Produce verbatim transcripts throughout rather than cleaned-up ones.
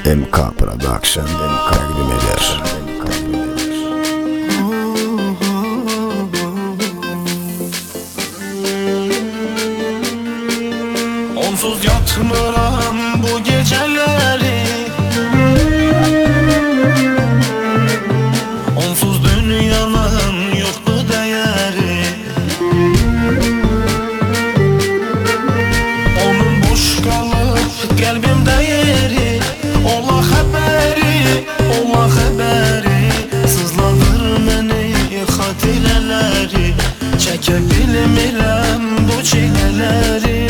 M K Production takdim eder. Onsuz yatmıram bu geceleri, onsuz dünyanın yoktu değeri. Onun boş kalıp kalbimde yeri, ola haberi, ola haberi. Sızladır beni hatireleri, çeke bilmirəm bu çileleri.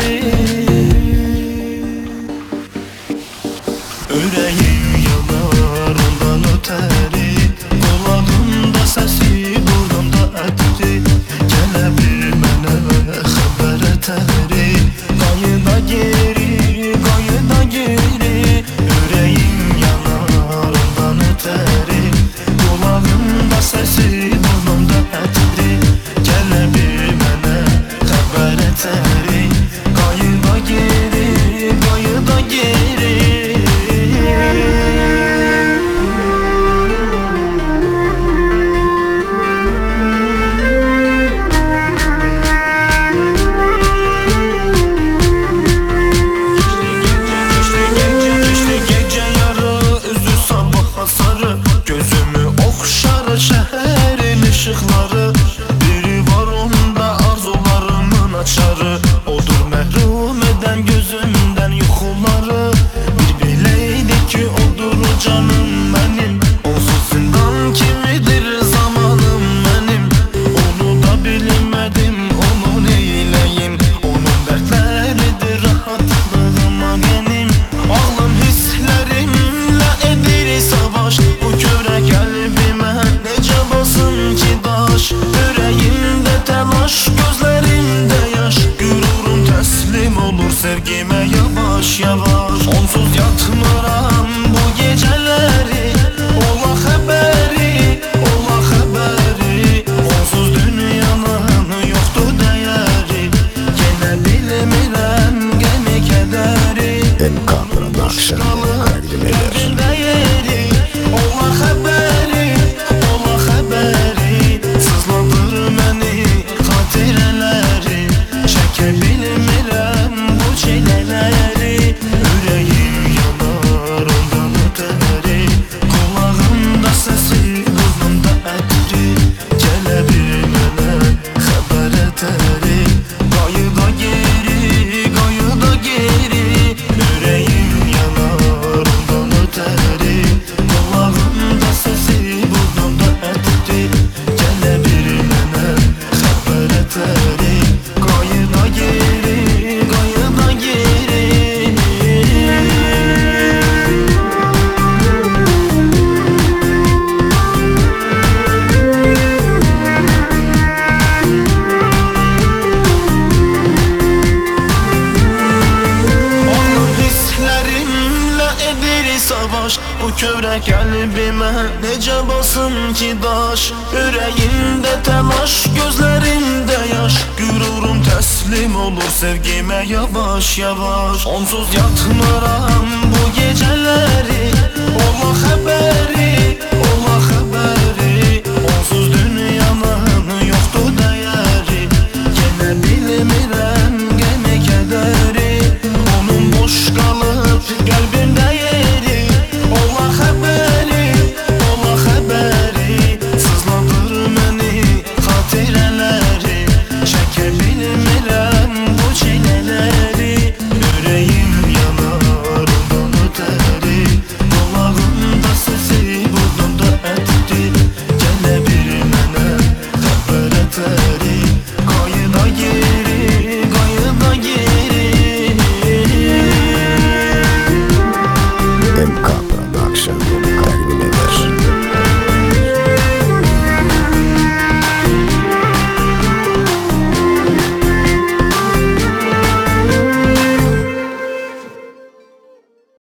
Yüreğim yanar ondan öteri, kulağımda sesi, burnumda ətri. Gələ bir mənə xəbər ətəri, qayıda geri, qayıda geri. Yüreğim yanar ondan öteri, kulağımda sesi, burnumda ətri. Gələ bir mənə xəbər ətəri, qayıda geri, qayıda geri. Gözümü okşar şehrin ışıkları, biri var onda arzularımın açarı. Odur məhrum eden gözümden yuxuları. Bir bileydi ki odur canım benim, onsuz zindan kimidir zamanım benim. Onu da bilmedim, onu neyleyim, onun dertleridir rahatlığıma benim. Ağlım hislerimle edir savaş, bu köre kalbime nece basın ki daş. Yüreğimde telaş, gözlerimde yaş, gururum teslim olur sevgime yavaş yavaş. Onsuz yatmıram bu geceleri, ola haberi, ola haberi. Onsuz dünyanın yoktu değeri, gene bilmirəm gemi kederi. M K Production takdim eder. Ola haberi, ola haberi. Sızladır beni hatireleri, çeke bilmirəm bu çileleri. Yüreğim yanar ondan öteri, kulağımda sesi, burnumda ətri. Gələ bir mənə xəbər ətəri, qayıda geri, qayıda geri. Yüreğim yanar ondan öteri, kulağımda sesi, burnumda ətri. Gələ bir mənə xəbər ətəri, qayıda geri, qayıda geri. Onun hislerimle edir savaş, bu kövrek kalbime nece basın ki daş. Yüreğimde telaş, gözlerimde yaş, gururum teslim olur sevgime yavaş yavaş. Onsuz yatmıram bu geceleri, ola haberi,